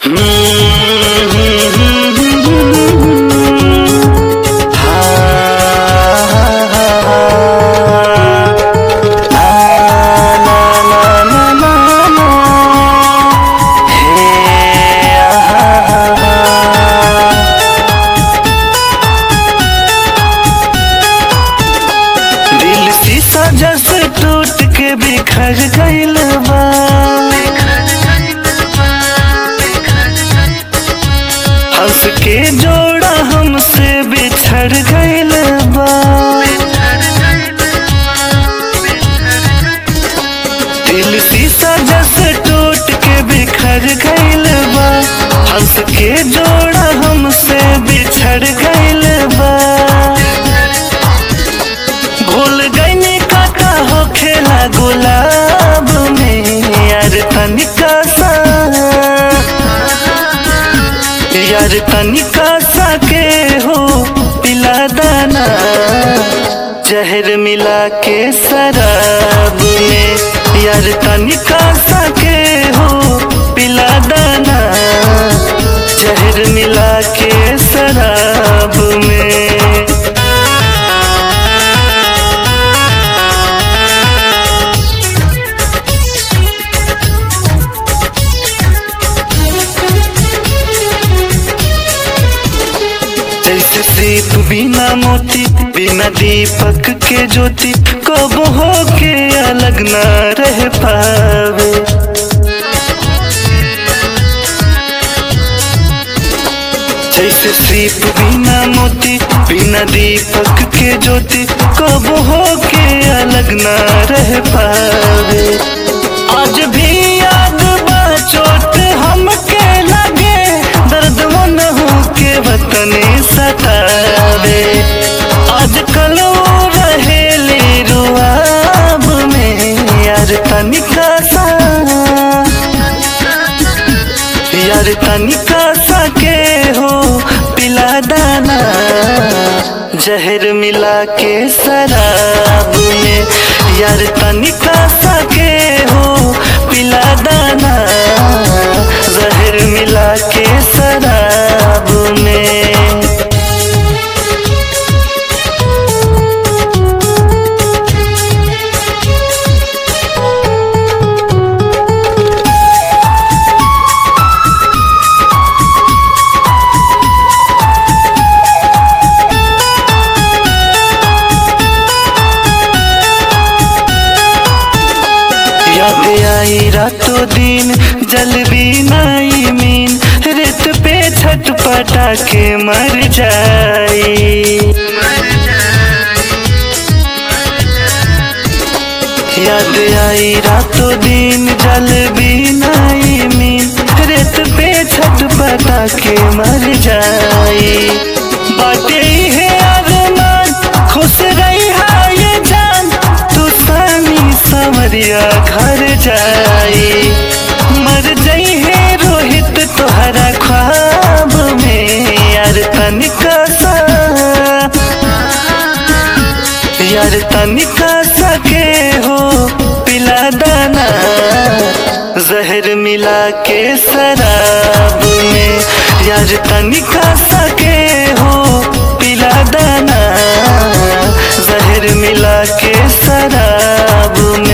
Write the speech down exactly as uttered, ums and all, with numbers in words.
दिल शीशा जैसे टूट के बिखर गइल बा। हंस के जोड़ा हमसे बिछड़ गइल बा। दिल शीशा जैसे टूट के बिखर गइल बा। हंस के जोड़ा हमसे बिछड़ गइल बा। भूल गईनी काका हो खेला गुलाब में यार तनिका सा यार तनिका सा के हो पिला दाना जहर मिला के शराब में। यार तनिका सा के हो पिला दाना जहर मिला के शराब में। जैसे दीप बिना मोती बिना दीपक के ज्योति कब हो के अलग ना रह पावे। जैसे दीप बिना मोती बिना दीपक के ज्योति कब हो के अलग ना रह पावे। आज भी याद बा चोट हमके लगे दर्द मन हो के वतने सतावे। आजकल वो रहेले रुआब में यार तनिका सा यार तनिका सा के हो पिला दाना जहर मिला के शराब में। यार तनिका सा के हो पिला दाना जहर मिला के शराब में। याद आई रातों दिन जल भी नाई मीन रेत पे छटपटा के मर जाई। याद आई रातों दिन जल भी नाई मीन रेत पे छटपटा के मर जाई। बाटे है अरमान खुश रही ये जान तू सानी समरिया घर जाई। मर जाई है रोहित तोहरा ख्वाब में यार तनिका सा यार तनिका सा के हो पिला दाना जहर मिला के शराब में। यार तनिका सा के हो पिला दाना जहर मिला के शराब में।